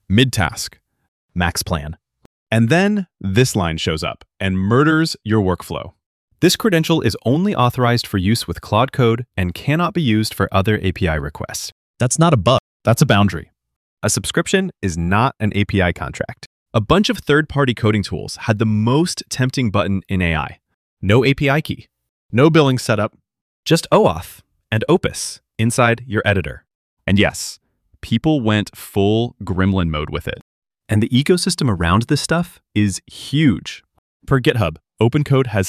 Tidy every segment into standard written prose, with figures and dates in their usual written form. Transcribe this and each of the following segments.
mid-task, max plan. And then this line shows up and murders your workflow. This credential is only authorized for use with Claude Code and cannot be used for other API requests. That's not a bug, that's a boundary. A subscription is not an API contract. A bunch of third-party coding tools had the most tempting button in AI. No API key, no billing setup, just OAuth and Opus inside your editor. And yes, people went full gremlin mode with it. And the ecosystem around this stuff is huge. Per GitHub, OpenCode has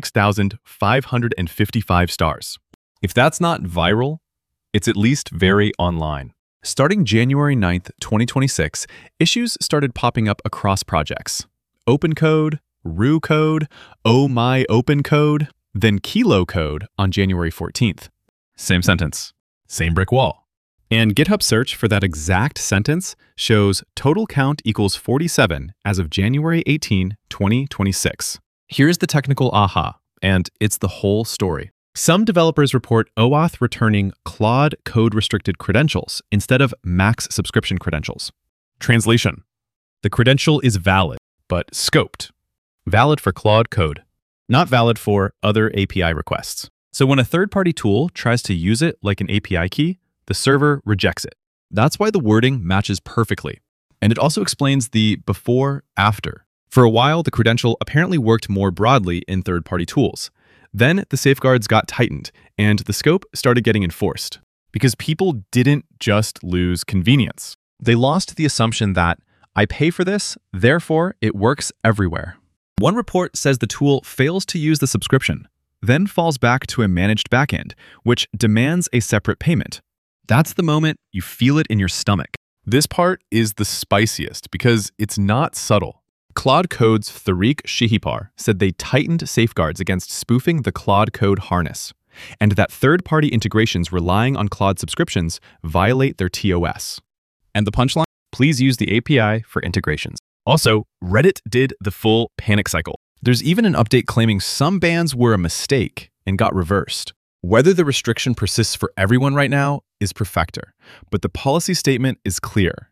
76,555 stars. If that's not viral, it's at least very online. Starting January 9th, 2026, issues started popping up across projects. OpenCode, Rue Code, Oh My OpenCode, then Kilo Code on January 14th. Same sentence, same brick wall. And GitHub search for that exact sentence shows total count equals 47 as of January 18, 2026. Here's the technical aha, and it's the whole story. Some developers report OAuth returning Claude code-restricted credentials instead of max subscription credentials. Translation: the credential is valid, but scoped. Valid for Claude Code, not valid for other API requests. So when a third-party tool tries to use it like an API key, the server rejects it. That's why the wording matches perfectly. And it also explains the before-after. For a while, the credential apparently worked more broadly in third-party tools. Then the safeguards got tightened, and the scope started getting enforced. Because people didn't just lose convenience. They lost the assumption that, I pay for this, therefore it works everywhere. One report says the tool fails to use the subscription, then falls back to a managed backend, which demands a separate payment. That's the moment you feel it in your stomach. This part is the spiciest because it's not subtle. Claude Code's Tariq Shihipar said they tightened safeguards against spoofing the Claude Code harness, and that third-party integrations relying on Claude subscriptions violate their TOS. And the punchline? Please use the API for integrations. Also, Reddit did the full panic cycle. There's even an update claiming some bans were a mistake and got reversed. Whether the restriction persists for everyone right now is perfecter, but the policy statement is clear.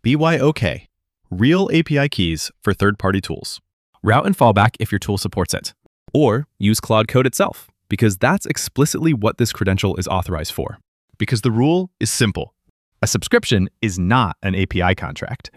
BYOK. Real API keys for third-party tools. Route and fallback if your tool supports it. Or use Claude Code itself, because that's explicitly what this credential is authorized for. Because the rule is simple. A subscription is not an API contract.